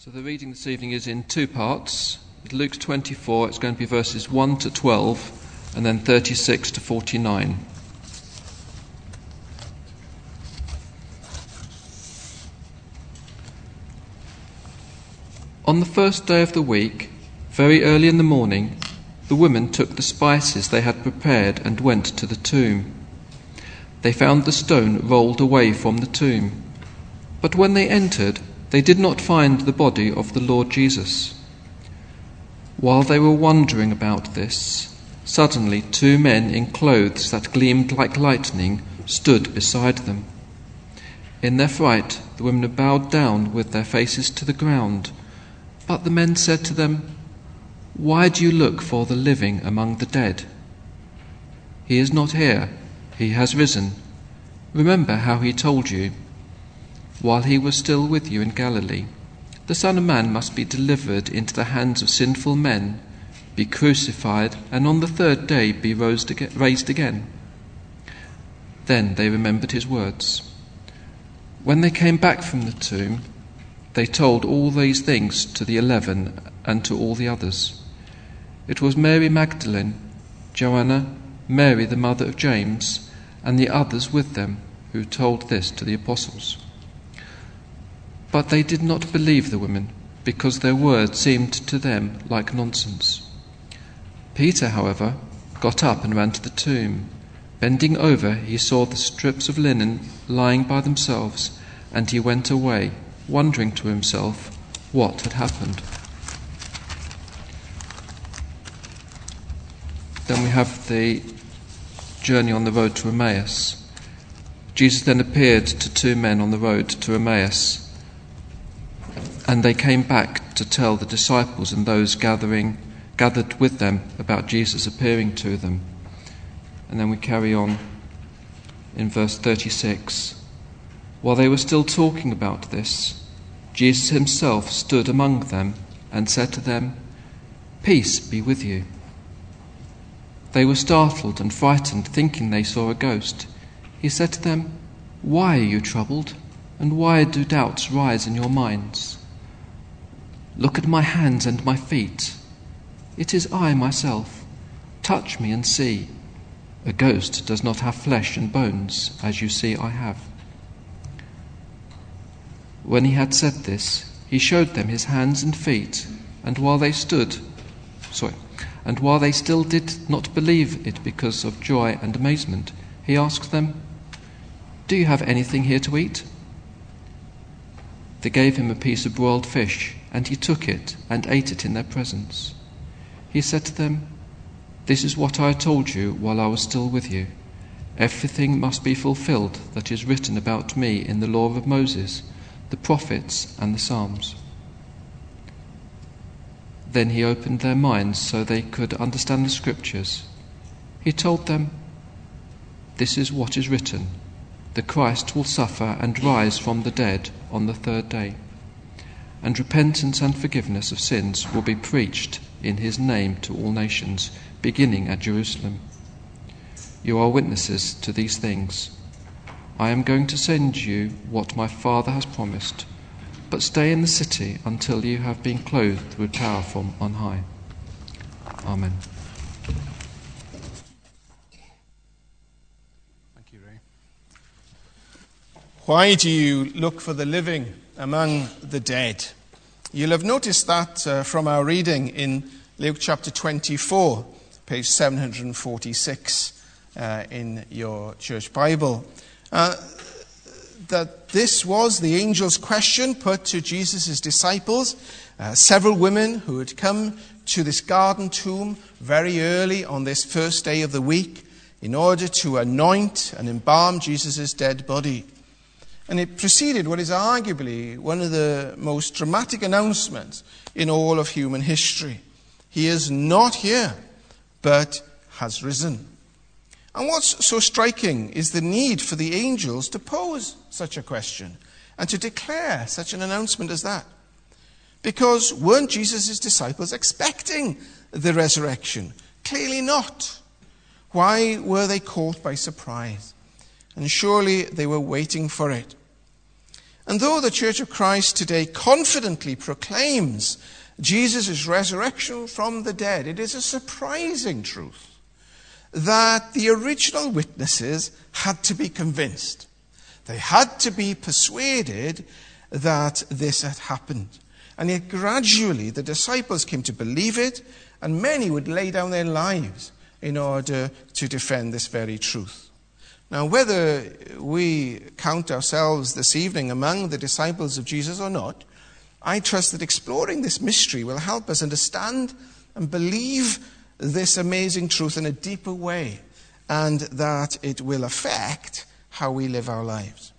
So the reading this evening is in two parts. Luke 24, it's going to be verses 1 to 12 and then 36 to 49. On the first day of the week, very early in the morning, the women took the spices they had prepared and went to the tomb. They found the stone rolled away from the tomb, but when they entered, they did not find the body of the Lord Jesus. While they were wondering about this, suddenly 2 men in clothes that gleamed like lightning stood beside them. In their fright, the women bowed down with their faces to the ground. But the men said to them, "Why do you look for the living among the dead? He is not here, he has risen. Remember how he told you, while he was still with you in Galilee, the Son of Man must be delivered into the hands of sinful men, be crucified, and on the 3rd day be raised again." Then they remembered his words. When they came back from the tomb, they told all these things to the 11 and to all the others. It was Mary Magdalene, Joanna, Mary the mother of James, and the others with them who told this to the apostles. But they did not believe the women, because their words seemed to them like nonsense. Peter, however, got up and ran to the tomb. Bending over, he saw the strips of linen lying by themselves, and he went away, wondering to himself what had happened. Then we have the journey on the road to Emmaus. Jesus then appeared to 2 men on the road to Emmaus, and they came back to tell the disciples and those gathered with them about Jesus appearing to them. And then we carry on in verse 36. While they were still talking about this, Jesus himself stood among them and said to them, "Peace be with you." They were startled and frightened, thinking they saw a ghost. He said to them, "Why are you troubled, and why do doubts rise in your minds? Look at my hands and my feet. It is I myself. Touch me and see. A ghost does not have flesh and bones, as you see I have." When he had said this, he showed them his hands and feet, and while they still did not believe it because of joy and amazement, he asked them, "Do you have anything here to eat?" They gave him a piece of broiled fish, and he took it and ate it in their presence. He said to them, "This is what I told you while I was still with you. Everything must be fulfilled that is written about me in the law of Moses, the prophets, and the Psalms." Then he opened their minds so they could understand the scriptures. He told them, "This is what is written. The Christ will suffer and rise from the dead on the 3rd day, and repentance and forgiveness of sins will be preached in his name to all nations, beginning at Jerusalem. You are witnesses to these things. I am going to send you what my Father has promised, but stay in the city until you have been clothed with power from on high." Amen. Thank you, Ray. Why do you look for the living among the dead? You'll have noticed that from our reading in Luke chapter 24, page 746 in your church Bible, that this was the angel's question put to Jesus' disciples. Several women who had come to this garden tomb very early on this first day of the week in order to anoint and embalm Jesus' dead body. And it preceded what is arguably one of the most dramatic announcements in all of human history. He is not here, but has risen. And what's so striking is the need for the angels to pose such a question and to declare such an announcement as that. Because weren't Jesus' disciples expecting the resurrection? Clearly not. Why were they caught by surprise? And surely they were waiting for it. And though the Church of Christ today confidently proclaims Jesus' resurrection from the dead, it is a surprising truth that the original witnesses had to be convinced. They had to be persuaded that this had happened. And yet gradually the disciples came to believe it, and many would lay down their lives in order to defend this very truth. Now, whether we count ourselves this evening among the disciples of Jesus or not, I trust that exploring this mystery will help us understand and believe this amazing truth in a deeper way, and that it will affect how we live our lives.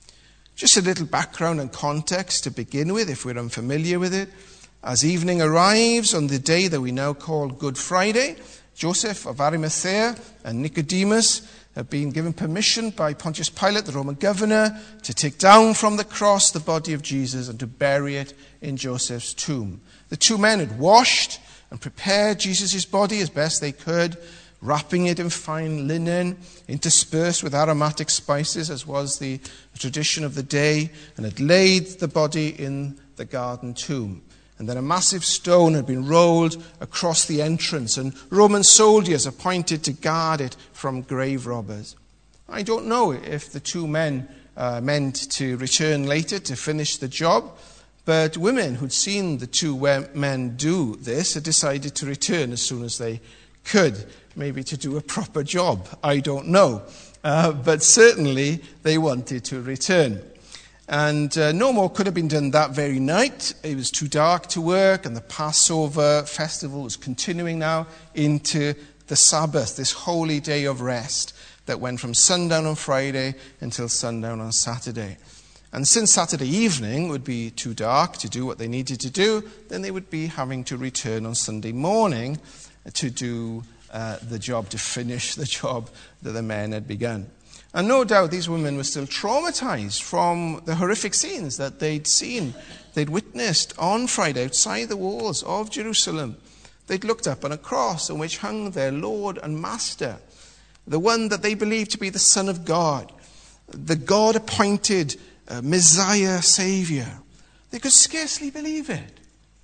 Just a little background and context to begin with, if we're unfamiliar with it. As evening arrives on the day that we now call Good Friday, Joseph of Arimathea and Nicodemus have been given permission by Pontius Pilate, the Roman governor, to take down from the cross the body of Jesus and to bury it in Joseph's tomb. The two men had washed and prepared Jesus' body as best they could, wrapping it in fine linen, interspersed with aromatic spices, as was the tradition of the day, and had laid the body in the garden tomb. And then a massive stone had been rolled across the entrance, and Roman soldiers appointed to guard it from grave robbers. I don't know if the two men meant to return later to finish the job, but women who'd seen the two men do this had decided to return as soon as they could, maybe to do a proper job. I don't know. But certainly they wanted to return. And no more could have been done that very night. It was too dark to work, and the Passover festival was continuing now into the Sabbath, this holy day of rest that went from sundown on Friday until sundown on Saturday. And since Saturday evening would be too dark to do what they needed to do, then they would be having to return on Sunday morning to do the job, to finish the job that the men had begun. And no doubt these women were still traumatized from the horrific scenes that they'd seen, they'd witnessed on Friday outside the walls of Jerusalem. They'd looked up on a cross on which hung their Lord and Master, the one that they believed to be the Son of God, the God-appointed Messiah Savior. They could scarcely believe it.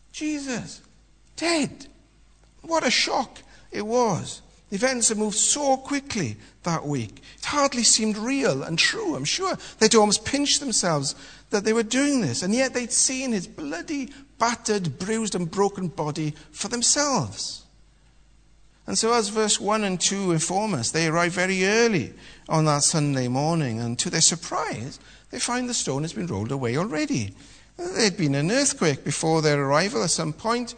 Jesus, dead. What a shock it was. The events had moved so quickly that week. It hardly seemed real and true, I'm sure. They'd almost pinched themselves that they were doing this. And yet they'd seen his bloody, battered, bruised and broken body for themselves. And so as verse 1 and 2 inform us, they arrive very early on that Sunday morning. And to their surprise, they find the stone has been rolled away already. There'd been an earthquake before their arrival at some point.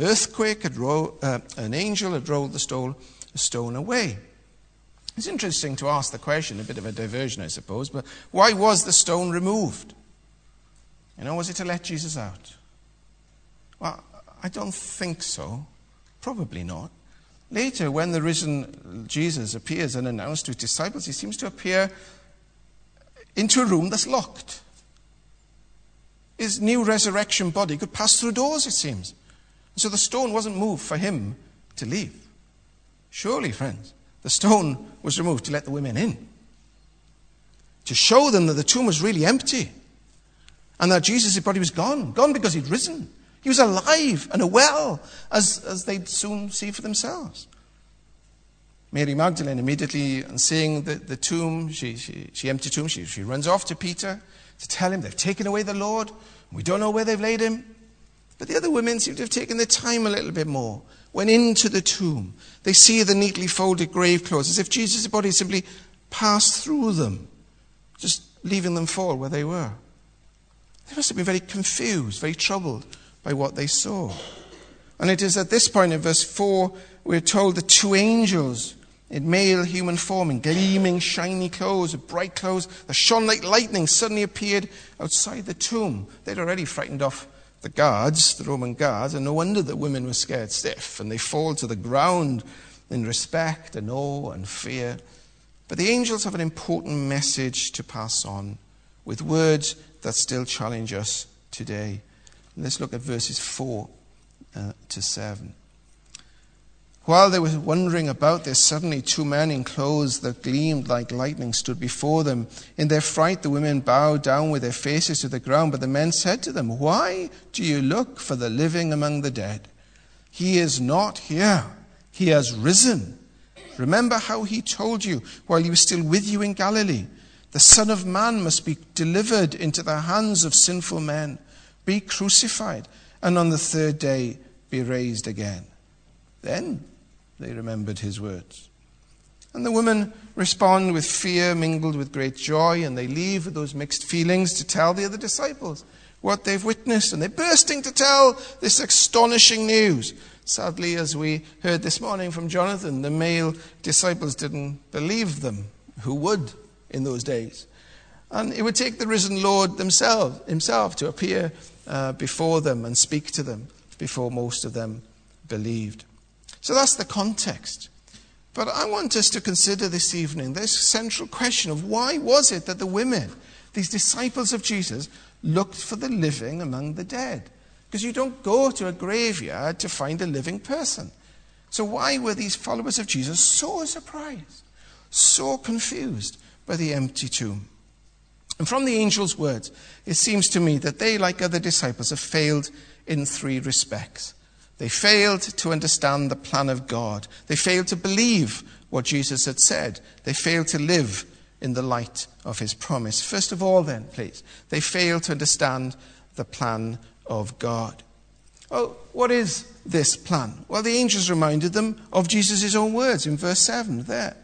An angel had rolled the stone away. It's interesting to ask the question, a bit of a diversion, I suppose, but why was the stone removed? Was it to let Jesus out? Well, I don't think so. Probably not. Later, when the risen Jesus appears unannounced to his disciples, he seems to appear into a room that's locked. His new resurrection body could pass through doors, it seems. So the stone wasn't moved for him to leave. Surely, friends, the stone was removed to let the women in, to show them that the tomb was really empty and that Jesus' body was gone because he'd risen. He was alive and well, as they'd soon see for themselves. Mary Magdalene, immediately on seeing the tomb, she empty tomb, she runs off to Peter to tell him they've taken away the Lord. We don't know where they've laid him. But the other women seem to have taken their time a little bit more. Went into the tomb. They see the neatly folded grave clothes, as if Jesus' body simply passed through them, just leaving them fall where they were. They must have been very confused, very troubled by what they saw. And it is at this point in verse 4, we're told the two angels in male human form, in gleaming, shiny clothes, bright clothes, that shone like lightning, suddenly appeared outside the tomb. They'd already frightened off the guards, the Roman guards, and no wonder the women were scared stiff, and they fall to the ground in respect and awe and fear. But the angels have an important message to pass on with words that still challenge us today. Let's look at verses 4 to 7. While they were wondering about this, suddenly 2 men in clothes that gleamed like lightning stood before them. In their fright, the women bowed down with their faces to the ground, but the men said to them, "Why do you look for the living among the dead? He is not here. He has risen. Remember how he told you while he was still with you in Galilee. The Son of Man must be delivered into the hands of sinful men, be crucified, and on the 3rd day be raised again." Then they remembered his words. And the women respond with fear mingled with great joy, and they leave with those mixed feelings to tell the other disciples what they've witnessed. And they're bursting to tell this astonishing news. Sadly, as we heard this morning from Jonathan, the male disciples didn't believe them. Who would in those days? And it would take the risen Lord himself to appear before them and speak to them before most of them believed. So that's the context. But I want us to consider this evening this central question of why was it that the women, these disciples of Jesus, looked for the living among the dead? Because you don't go to a graveyard to find a living person. So why were these followers of Jesus so surprised, so confused by the empty tomb? And from the angel's words, it seems to me that they, like other disciples, have failed in 3 respects. They failed to understand the plan of God. They failed to believe what Jesus had said. They failed to live in the light of his promise. First of all, then, please, they failed to understand the plan of God. Well, what is this plan? Well, the angels reminded them of Jesus' own words in verse 7 there.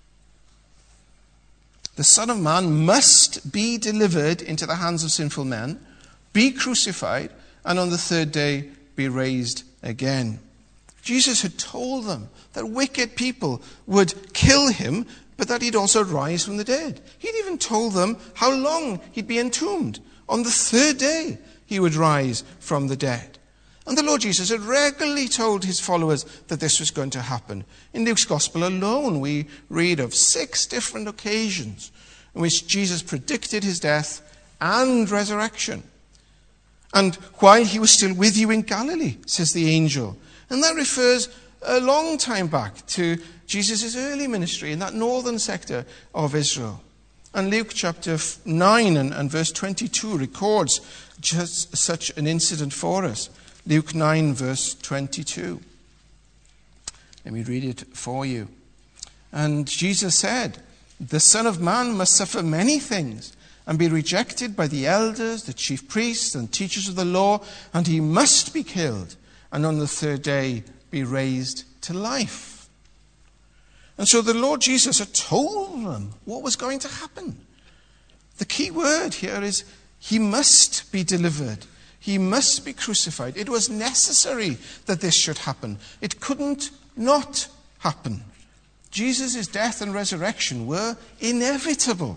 The Son of Man must be delivered into the hands of sinful men, be crucified, and on the 3rd day be raised again. Jesus had told them that wicked people would kill him, but that he'd also rise from the dead. He'd even told them how long he'd be entombed. On the 3rd day, he would rise from the dead. And the Lord Jesus had regularly told his followers that this was going to happen. In Luke's Gospel alone, we read of 6 different occasions in which Jesus predicted his death and resurrection. And while he was still with you in Galilee, says the angel. And that refers a long time back to Jesus' early ministry in that northern sector of Israel. And Luke chapter 9 and verse 22 records just such an incident for us. Luke 9 verse 22. Let me read it for you. And Jesus said, "The Son of Man must suffer many things and be rejected by the elders, the chief priests, and teachers of the law, and he must be killed, and on the 3rd day be raised to life." And so the Lord Jesus had told them what was going to happen. The key word here is he must be delivered. He must be crucified. It was necessary that this should happen. It couldn't not happen. Jesus' death and resurrection were inevitable.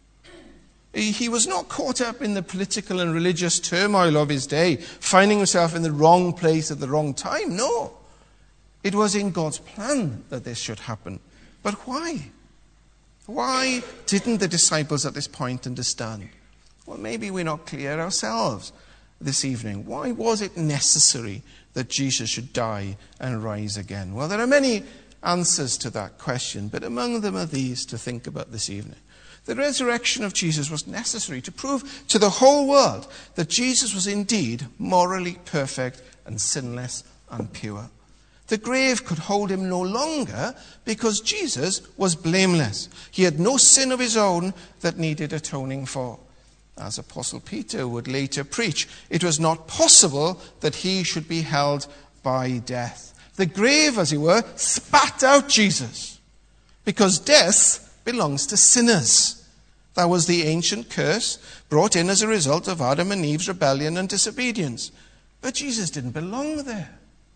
He was not caught up in the political and religious turmoil of his day, finding himself in the wrong place at the wrong time. No. It was in God's plan that this should happen. But why? Why didn't the disciples at this point understand? Well, maybe we're not clear ourselves this evening. Why was it necessary that Jesus should die and rise again? Well, there are many answers to that question, but among them are these to think about this evening. The resurrection of Jesus was necessary to prove to the whole world that Jesus was indeed morally perfect and sinless and pure. The grave could hold him no longer because Jesus was blameless. He had no sin of his own that needed atoning for. As Apostle Peter would later preach, it was not possible that he should be held by death. The grave, as it were, spat out Jesus because death belongs to sinners. That was the ancient curse brought in as a result of Adam and Eve's rebellion and disobedience. But Jesus didn't belong there.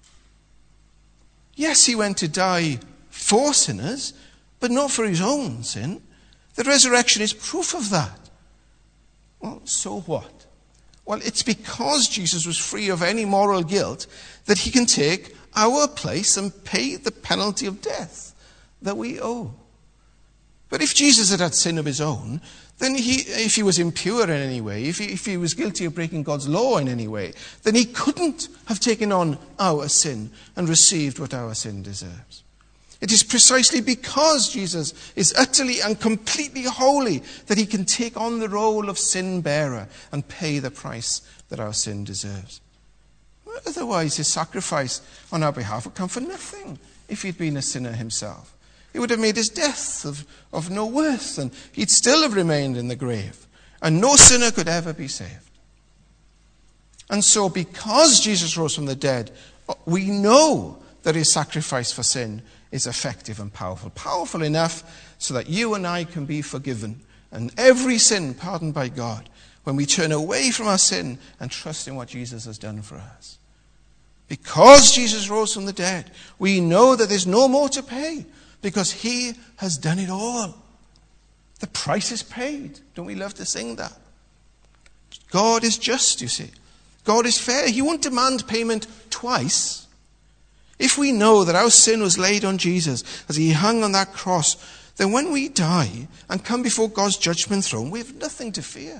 Yes, he went to die for sinners, but not for his own sin. The resurrection is proof of that. Well, so what? Well, it's because Jesus was free of any moral guilt that he can take our place and pay the penalty of death that we owe. But if Jesus had had sin of his own, then if he was impure in any way, if he was guilty of breaking God's law in any way, then he couldn't have taken on our sin and received what our sin deserves. It is precisely because Jesus is utterly and completely holy that he can take on the role of sin bearer and pay the price that our sin deserves. Otherwise, his sacrifice on our behalf would come for nothing if he'd been a sinner himself. It would have made his death of no worth, and he'd still have remained in the grave, and no sinner could ever be saved. And so, because Jesus rose from the dead, we know that his sacrifice for sin is effective and powerful. Powerful enough so that you and I can be forgiven, and every sin pardoned by God, when we turn away from our sin and trust in what Jesus has done for us. Because Jesus rose from the dead, we know that there's no more to pay, because he has done it all. The price is paid. Don't we love to sing that? God is just, you see. God is fair. He won't demand payment twice. If we know that our sin was laid on Jesus as he hung on that cross, then when we die and come before God's judgment throne, we have nothing to fear.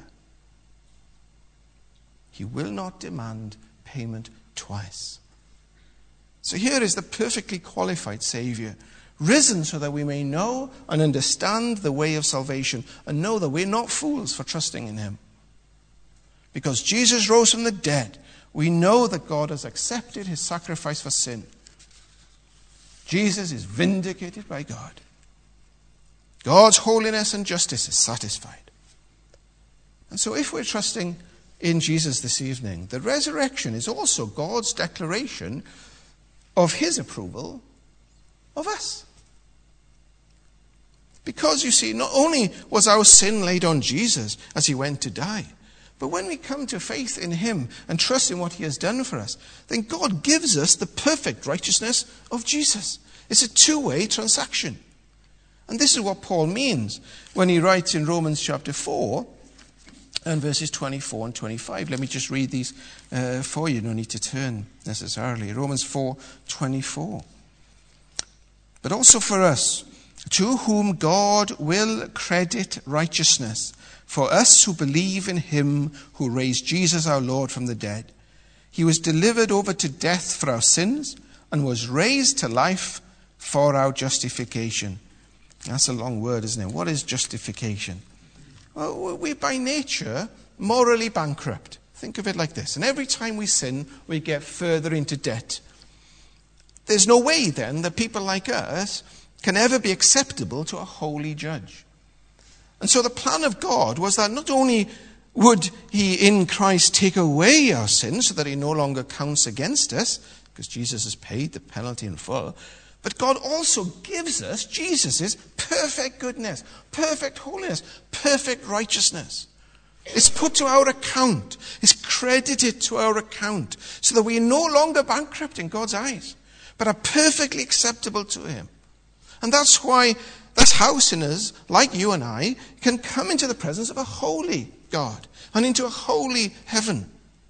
He will not demand payment twice. So here is the perfectly qualified Savior, risen so that we may know and understand the way of salvation and know that we're not fools for trusting in him. Because Jesus rose from the dead, we know that God has accepted his sacrifice for sin. Jesus is vindicated by God. God's holiness and justice is satisfied. And so if we're trusting in Jesus this evening, the resurrection is also God's declaration of his approval of us. Because, you see, not only was our sin laid on Jesus as he went to die, but when we come to faith in him and trust in what he has done for us, then God gives us the perfect righteousness of Jesus. It's a two-way transaction. And this is what Paul means when he writes in Romans chapter 4 and verses 24 and 25. Let me just read these for you. No need to turn necessarily. Romans 4:24. But also for us, to whom God will credit righteousness, for us who believe in him who raised Jesus our Lord from the dead. He was delivered over to death for our sins and was raised to life for our justification. That's a long word, isn't it? What is justification? Well, we're by nature morally bankrupt. Think of it like this. And every time we sin, we get further into debt. There's no way then that people like us can ever be acceptable to a holy judge. And so the plan of God was that not only would he in Christ take away our sins so that he no longer counts against us, because Jesus has paid the penalty in full, but God also gives us Jesus' perfect goodness, perfect holiness, perfect righteousness. It's put to our account. It's credited to our account so that we are no longer bankrupt in God's eyes, but are perfectly acceptable to him. And that's how sinners like you and I can come into the presence of a holy God and into a holy heaven.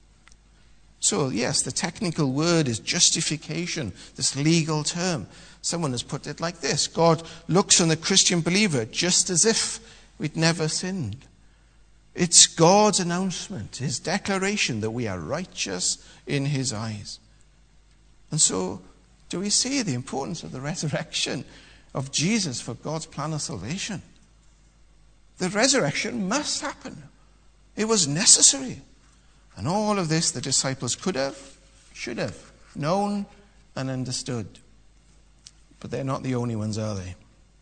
So, yes, the technical word is justification, this legal term. Someone has put it like this: God looks on the Christian believer just as if we'd never sinned. It's God's announcement, his declaration that we are righteous in his eyes. And so, do we see the importance of the resurrection of Jesus for God's plan of salvation? The resurrection must happen. It was necessary. And all of this the disciples could have, should have known and understood. But they're not the only ones, are they?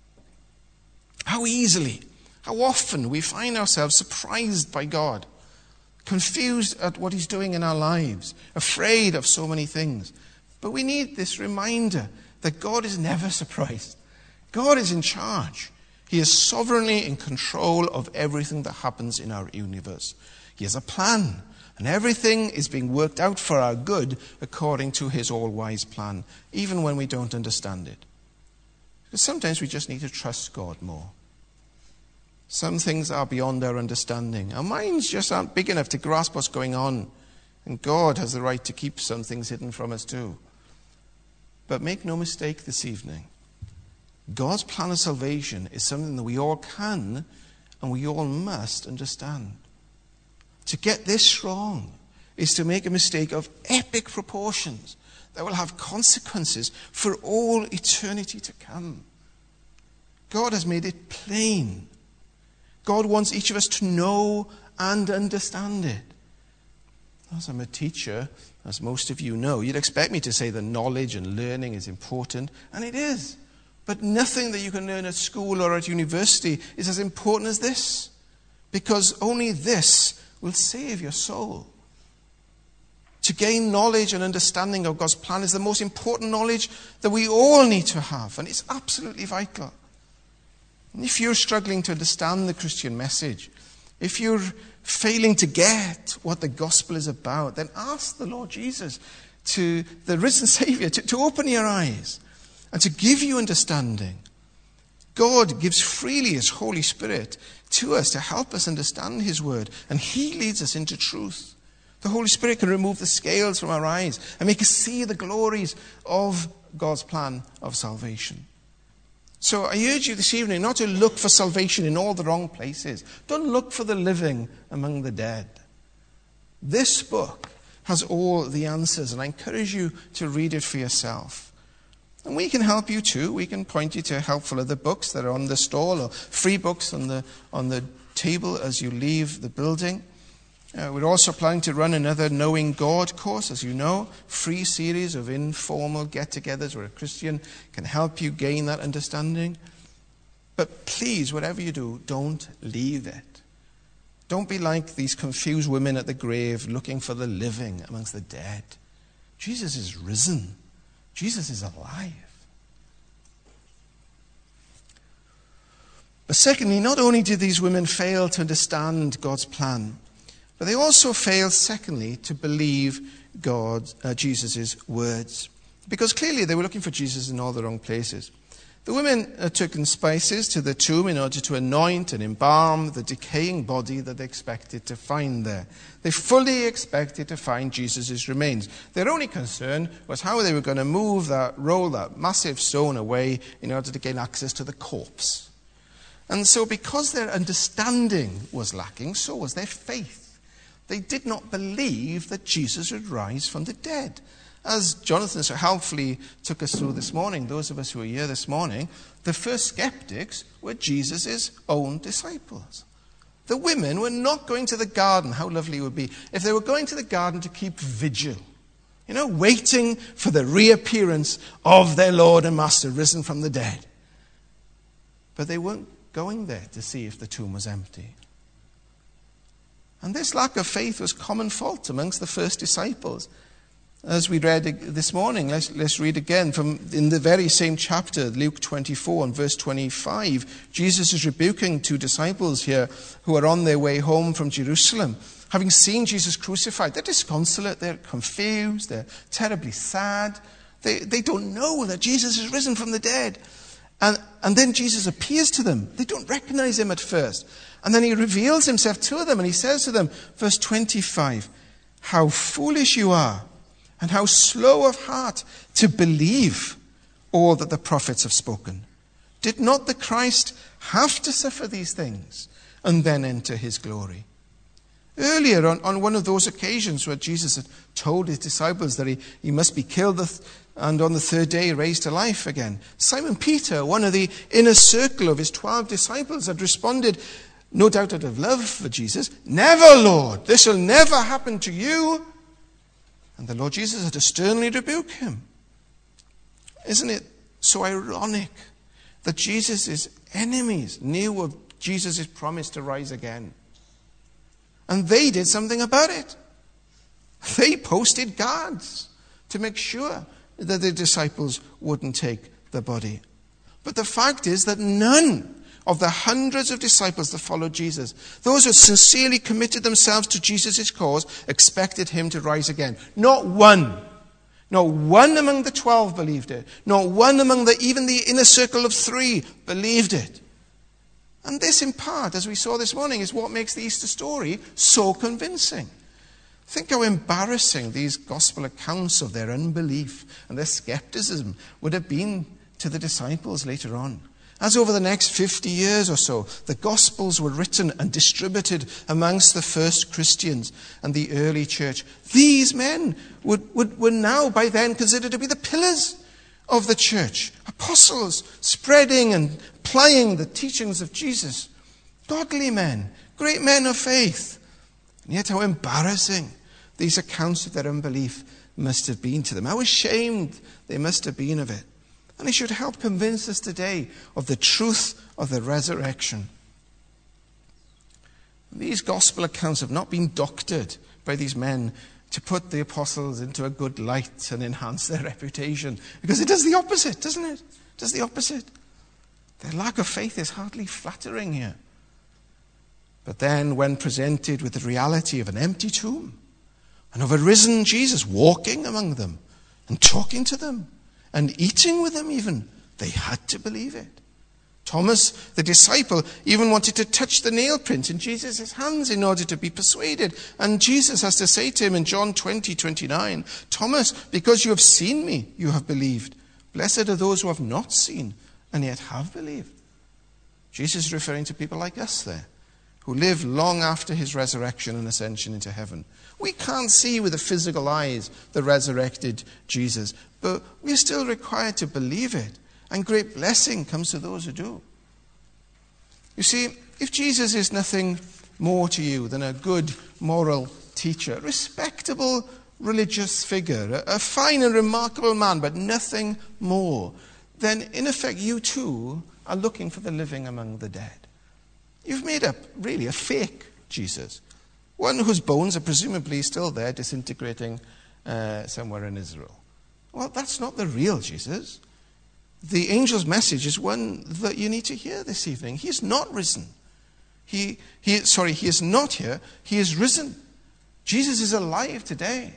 How easily, how often we find ourselves surprised by God, confused at what he's doing in our lives, afraid of so many things. But we need this reminder that God is never surprised. God is in charge. He is sovereignly in control of everything that happens in our universe. He has a plan, and everything is being worked out for our good according to his all-wise plan, even when we don't understand it. Because sometimes we just need to trust God more. Some things are beyond our understanding. Our minds just aren't big enough to grasp what's going on, and God has the right to keep some things hidden from us too. But make no mistake this evening, God's plan of salvation is something that we all can and we all must understand. To get this wrong is to make a mistake of epic proportions that will have consequences for all eternity to come. God has made it plain. God wants each of us to know and understand it. As I'm a teacher, as most of you know, you'd expect me to say that knowledge and learning is important, and it is. But nothing that you can learn at school or at university is as important as this, because only this will save your soul. To gain knowledge and understanding of God's plan is the most important knowledge that we all need to have, and it's absolutely vital. And if you're struggling to understand the Christian message, if you're failing to get what the gospel is about, then ask the Lord Jesus, to the risen Savior, to open your eyes and to give you understanding. God gives freely His Holy Spirit to us to help us understand His word, and He leads us into truth. The Holy Spirit can remove the scales from our eyes and make us see the glories of God's plan of salvation. So I urge you this evening not to look for salvation in all the wrong places. Don't look for the living among the dead. This book has all the answers, and I encourage you to read it for yourself. And we can help you too. We can point you to helpful other books that are on the stall, or free books on the table as you leave the building. We're also planning to run another Knowing God course, as you know, free series of informal get-togethers where a Christian can help you gain that understanding. But please, whatever you do, don't leave it. Don't be like these confused women at the grave looking for the living amongst the dead. Jesus is risen. Jesus is alive. But secondly, not only did these women fail to understand God's plan, but they also failed, secondly, to believe Jesus' words. Because clearly they were looking for Jesus in all the wrong places. The women took in spices to the tomb in order to anoint and embalm the decaying body that they expected to find there. They fully expected to find Jesus' remains. Their only concern was how they were going to roll that massive stone away in order to gain access to the corpse. And so because their understanding was lacking, so was their faith. They did not believe that Jesus would rise from the dead. As Jonathan so helpfully took us through this morning, those of us who are here this morning, the first skeptics were Jesus' own disciples. The women were not going to the garden. How lovely it would be if they were going to the garden to keep vigil, waiting for the reappearance of their Lord and Master risen from the dead. But they weren't going there to see if the tomb was empty. And this lack of faith was common fault amongst the first disciples. As we read this morning, let's read again from in the very same chapter, Luke 24 and verse 25. Jesus is rebuking two disciples here who are on their way home from Jerusalem. Having seen Jesus crucified, they're disconsolate, they're confused, they're terribly sad. They don't know that Jesus is risen from the dead. And then Jesus appears to them. They don't recognize him at first. And then he reveals himself to them and he says to them, verse 25, "How foolish you are, and how slow of heart to believe all that the prophets have spoken. Did not the Christ have to suffer these things and then enter his glory?" Earlier, on one of those occasions where Jesus had told his disciples that he must be killed and on the third day raised to life again, Simon Peter, one of the inner circle of his 12 disciples, had responded, no doubt out of love for Jesus, "Never, Lord, this will never happen to you." And the Lord Jesus had to sternly rebuke him. Isn't it so ironic that Jesus' enemies knew of Jesus' promise to rise again? And they did something about it. They posted guards to make sure that the disciples wouldn't take the body. But the fact is that none of the hundreds of disciples that followed Jesus, those who sincerely committed themselves to Jesus' cause, expected him to rise again. Not one. Not one among the 12 believed it. Not one among even the inner circle of 3 believed it. And this, in part, as we saw this morning, is what makes the Easter story so convincing. Think how embarrassing these gospel accounts of their unbelief and their skepticism would have been to the disciples later on. As over the next 50 years or so, the Gospels were written and distributed amongst the first Christians and the early church, these men were now by then considered to be the pillars of the church. Apostles spreading and applying the teachings of Jesus. Godly men, great men of faith. And yet how embarrassing these accounts of their unbelief must have been to them. How ashamed they must have been of it. And it should help convince us today of the truth of the resurrection. These gospel accounts have not been doctored by these men to put the apostles into a good light and enhance their reputation. Because it does the opposite, doesn't it? It does the opposite. Their lack of faith is hardly flattering here. But then when presented with the reality of an empty tomb and of a risen Jesus walking among them and talking to them and eating with them even, they had to believe it. Thomas, the disciple, even wanted to touch the nail print in Jesus' hands in order to be persuaded. And Jesus has to say to him in John 20:29, Thomas, because you have seen me, you have believed. Blessed are those who have not seen and yet have believed. Jesus is referring to people like us there, who live long after his resurrection and ascension into heaven. We can't see with the physical eyes the resurrected Jesus, but we're still required to believe it. And great blessing comes to those who do. You see, if Jesus is nothing more to you than a good moral teacher, a respectable religious figure, a fine and remarkable man, but nothing more, then in effect you too are looking for the living among the dead. You've made up really a fake Jesus, one whose bones are presumably still there disintegrating somewhere in Israel. Well, that's not the real Jesus. The angel's message is one that you need to hear this evening. He is not risen. He is not here. He is risen. Jesus is alive today.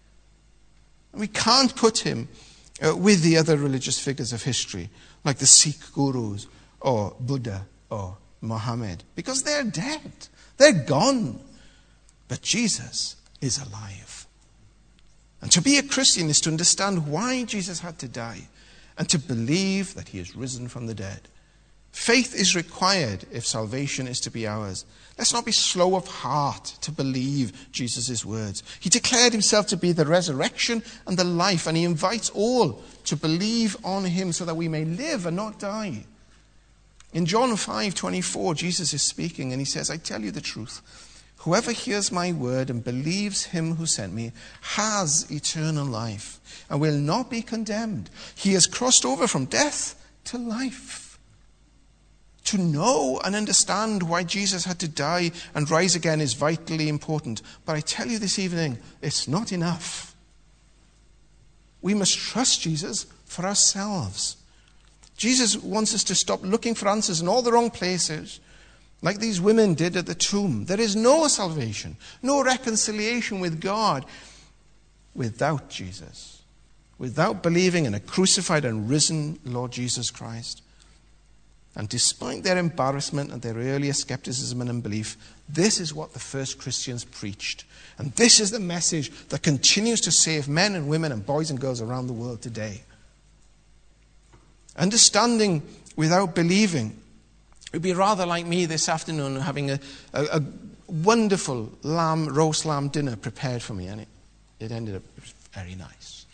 And we can't put him with the other religious figures of history, like the Sikh gurus or Buddha or Muhammad, because they're dead. They're gone. But Jesus is alive. And to be a Christian is to understand why Jesus had to die, and to believe that he is risen from the dead. Faith is required if salvation is to be ours. Let's not be slow of heart to believe Jesus' words. He declared himself to be the resurrection and the life, and he invites all to believe on him so that we may live and not die. In John 5:24, Jesus is speaking, and he says, I tell you the truth. Whoever hears my word and believes him who sent me has eternal life and will not be condemned. He has crossed over from death to life. To know and understand why Jesus had to die and rise again is vitally important. But I tell you this evening, it's not enough. We must trust Jesus for ourselves. Jesus wants us to stop looking for answers in all the wrong places, like these women did at the tomb. There is no salvation, no reconciliation with God without Jesus, without believing in a crucified and risen Lord Jesus Christ. And despite their embarrassment and their earlier skepticism and unbelief, this is what the first Christians preached. And this is the message that continues to save men and women and boys and girls around the world today. Understanding without believing. It would be rather like me this afternoon having a wonderful roast lamb dinner prepared for me, and it ended up very nice.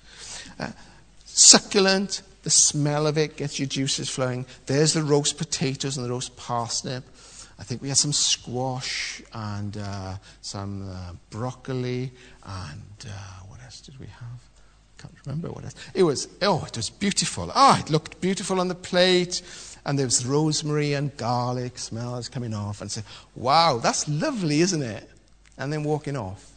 Succulent, the smell of it gets your juices flowing. There's the roast potatoes and the roast parsnip. I think we had some squash and some broccoli, and what else did we have? Can't remember what else. It was beautiful. It looked beautiful on the plate. And there was rosemary and garlic smells coming off. And say, wow, that's lovely, isn't it? And then walking off.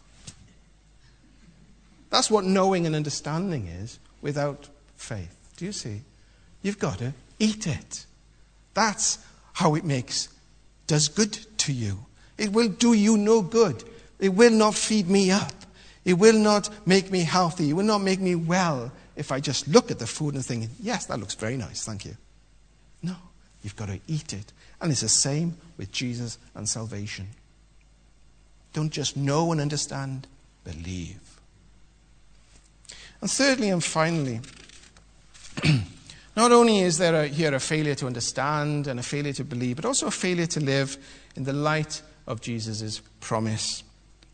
That's what knowing and understanding is without faith. Do you see? You've got to eat it. That's how it does good to you. It will do you no good. It will not feed me up. It will not make me healthy. It will not make me well if I just look at the food and think, yes, that looks very nice, thank you. No, you've got to eat it. And it's the same with Jesus and salvation. Don't just know and understand, believe. And thirdly and finally, Not only is there here a failure to understand and a failure to believe, but also a failure to live in the light of Jesus' promise.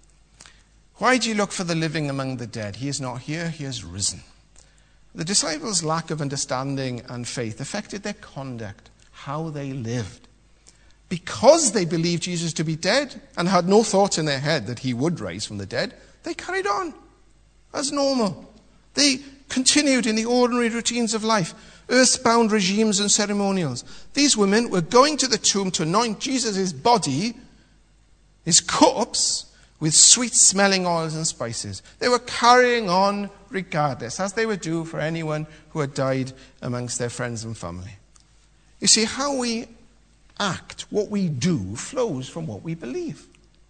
Why do you look for the living among the dead? He is not here, he has risen. The disciples' lack of understanding and faith affected their conduct, how they lived. Because they believed Jesus to be dead and had no thought in their head that he would rise from the dead, they carried on as normal. They continued in the ordinary routines of life, earthbound regimes and ceremonials. These women were going to the tomb to anoint Jesus' body, his corpse, with sweet-smelling oils and spices. They were carrying on regardless, as they would do for anyone who had died amongst their friends and family. You see, how we act, what we do, flows from what we believe.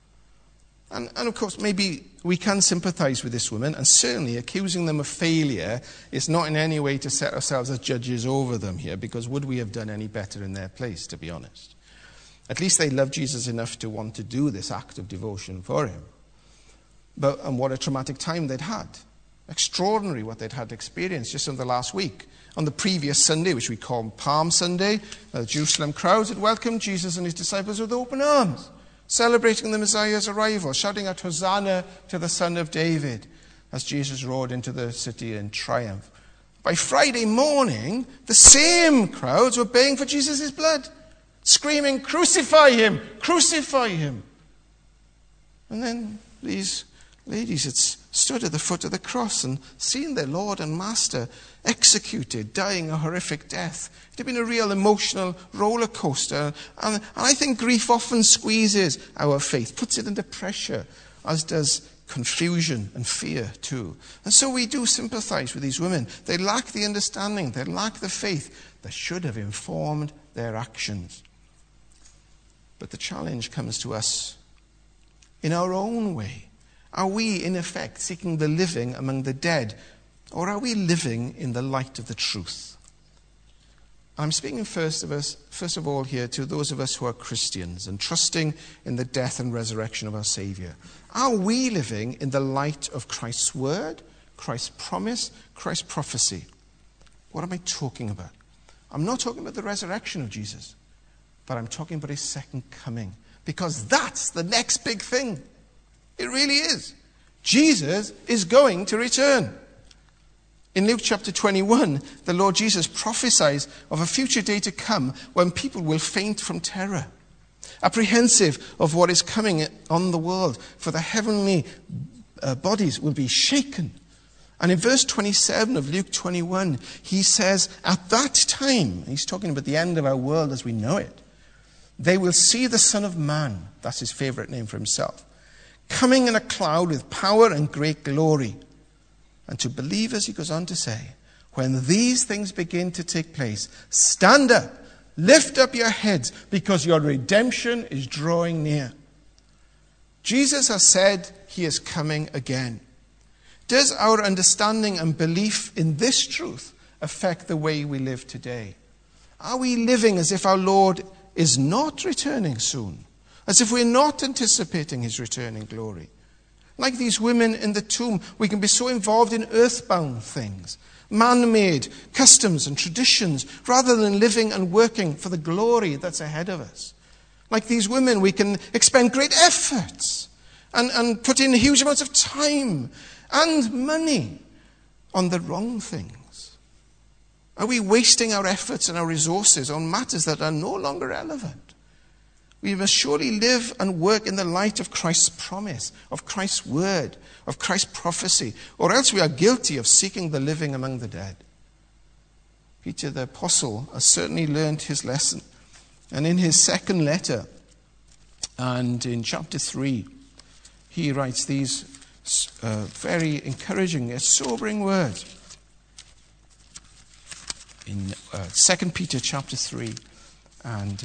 And of course, maybe we can sympathize with this woman, and certainly accusing them of failure is not in any way to set ourselves as judges over them here, because would we have done any better in their place, to be honest? At least they loved Jesus enough to want to do this act of devotion for him. And what a traumatic time they'd had. Extraordinary what they'd had experienced just in the last week. On the previous Sunday, which we call Palm Sunday, the Jerusalem crowds had welcomed Jesus and his disciples with open arms, celebrating the Messiah's arrival, shouting out Hosanna to the Son of David as Jesus rode into the city in triumph. By Friday morning, the same crowds were baying for Jesus' blood, screaming, "Crucify him! Crucify him!" And then these ladies had stood at the foot of the cross and seen their Lord and Master executed, dying a horrific death. It had been a real emotional roller coaster. And I think grief often squeezes our faith, puts it under pressure, as does confusion and fear too. And so we do sympathize with these women. They lack the understanding, they lack the faith that should have informed their actions. But the challenge comes to us in our own way. Are we, in effect, seeking the living among the dead, or are we living in the light of the truth? I'm speaking first of all here to those of us who are Christians and trusting in the death and resurrection of our Savior. Are we living in the light of Christ's word, Christ's promise, Christ's prophecy? What am I talking about? I'm not talking about the resurrection of Jesus, but I'm talking about his second coming, because that's the next big thing. It really is. Jesus is going to return. In Luke chapter 21, the Lord Jesus prophesies of a future day to come when people will faint from terror, apprehensive of what is coming on the world, for the heavenly bodies will be shaken. And in verse 27 of Luke 21, he says, at that time, he's talking about the end of our world as we know it, they will see the Son of Man, that's his favorite name for himself, coming in a cloud with power and great glory. And to believers, he goes on to say, when these things begin to take place, stand up, lift up your heads, because your redemption is drawing near. Jesus has said he is coming again. Does our understanding and belief in this truth affect the way we live today? Are we living as if our Lord is not returning soon? As if we're not anticipating his return in glory? Like these women in the tomb, we can be so involved in earthbound things, man-made customs and traditions, rather than living and working for the glory that's ahead of us. Like these women, we can expend great efforts and put in huge amounts of time and money on the wrong things. Are we wasting our efforts and our resources on matters that are no longer relevant? We must surely live and work in the light of Christ's promise, of Christ's word, of Christ's prophecy, or else we are guilty of seeking the living among the dead. Peter the Apostle has certainly learned his lesson. And in his second letter, and in chapter 3, he writes these very encouraging, sobering words. In 2 Peter chapter 3 and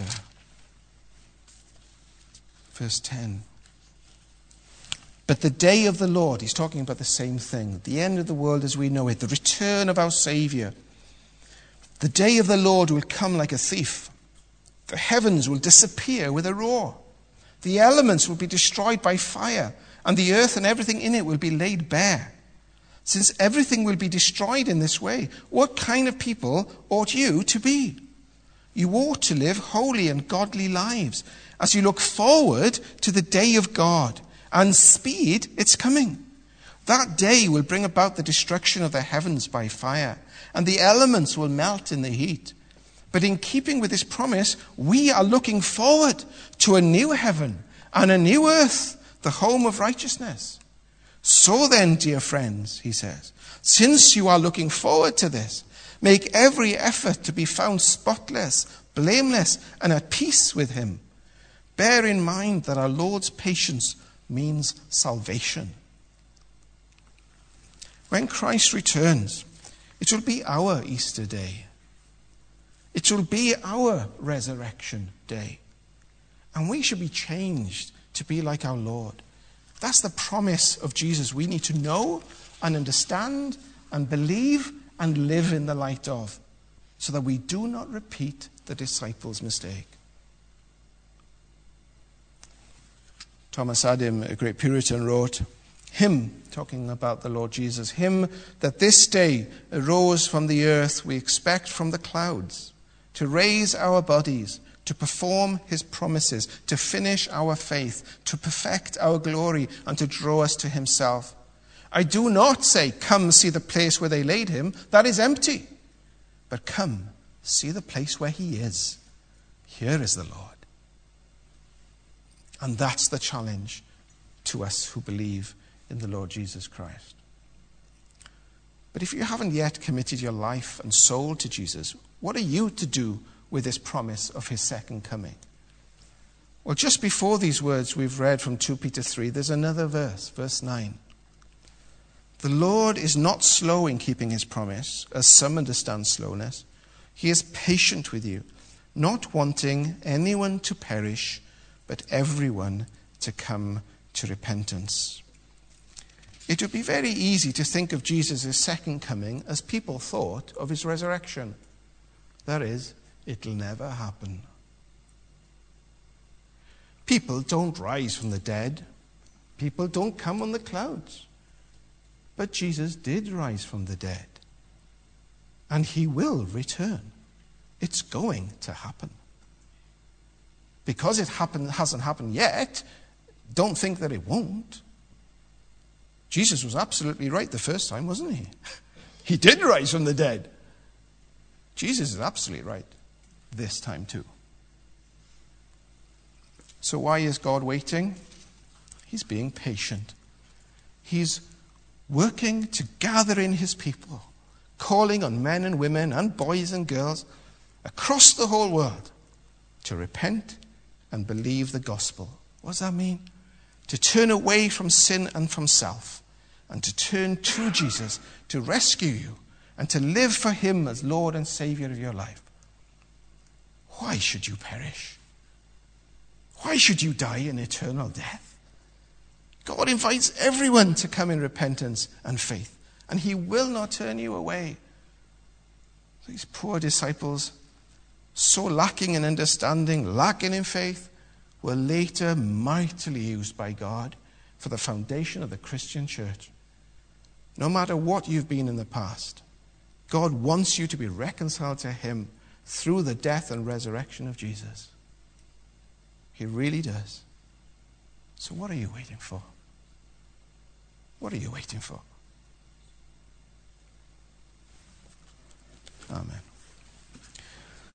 verse 10. But the day of the Lord, he's talking about the same thing, the end of the world as we know it, the return of our Savior. The day of the Lord will come like a thief. The heavens will disappear with a roar. The elements will be destroyed by fire, and the earth and everything in it will be laid bare. Since everything will be destroyed in this way, what kind of people ought you to be? You ought to live holy and godly lives as you look forward to the day of God and speed its coming. That day will bring about the destruction of the heavens by fire, and the elements will melt in the heat. But in keeping with this promise, we are looking forward to a new heaven and a new earth, the home of righteousness. So then, dear friends, he says, since you are looking forward to this, make every effort to be found spotless, blameless, and at peace with him. Bear in mind that our Lord's patience means salvation. When Christ returns, it will be our Easter day. It will be our resurrection day. And we should be changed to be like our Lord. That's the promise of Jesus we need to know and understand and believe and live in the light of, so that we do not repeat the disciples' mistake. Thomas Adam, a great Puritan, wrote, "Him," talking about the Lord Jesus, "him that this day arose from the earth we expect from the clouds, to raise our bodies, to perform his promises, to finish our faith, to perfect our glory, and to draw us to himself. I do not say, come see the place where they laid him. That is empty. But come, see the place where he is. Here is the Lord." And that's the challenge to us who believe in the Lord Jesus Christ. But if you haven't yet committed your life and soul to Jesus, what are you to do with this promise of his second coming? Well, just before these words we've read from 2 Peter 3, there's another verse, verse 9. "The Lord is not slow in keeping his promise, as some understand slowness. He is patient with you, not wanting anyone to perish, but everyone to come to repentance." It would be very easy to think of Jesus' second coming as people thought of his resurrection. That is, it'll never happen. People don't rise from the dead. People don't come on the clouds. But Jesus did rise from the dead. And he will return. It's going to happen. Because it hasn't happened yet, don't think that it won't. Jesus was absolutely right the first time, wasn't he? He did rise from the dead. Jesus is absolutely right this time too. So why is God waiting? He's being patient. He's working to gather in his people, calling on men and women and boys and girls across the whole world to repent and believe the gospel. What does that mean? To turn away from sin and from self, and to turn to Jesus to rescue you and to live for him as Lord and Savior of your life. Why should you perish? Why should you die an eternal death? God invites everyone to come in repentance and faith, and he will not turn you away. These poor disciples, so lacking in understanding, lacking in faith, were later mightily used by God for the foundation of the Christian church. No matter what you've been in the past, God wants you to be reconciled to him through the death and resurrection of Jesus. He really does. So what are you waiting for? What are you waiting for? Amen.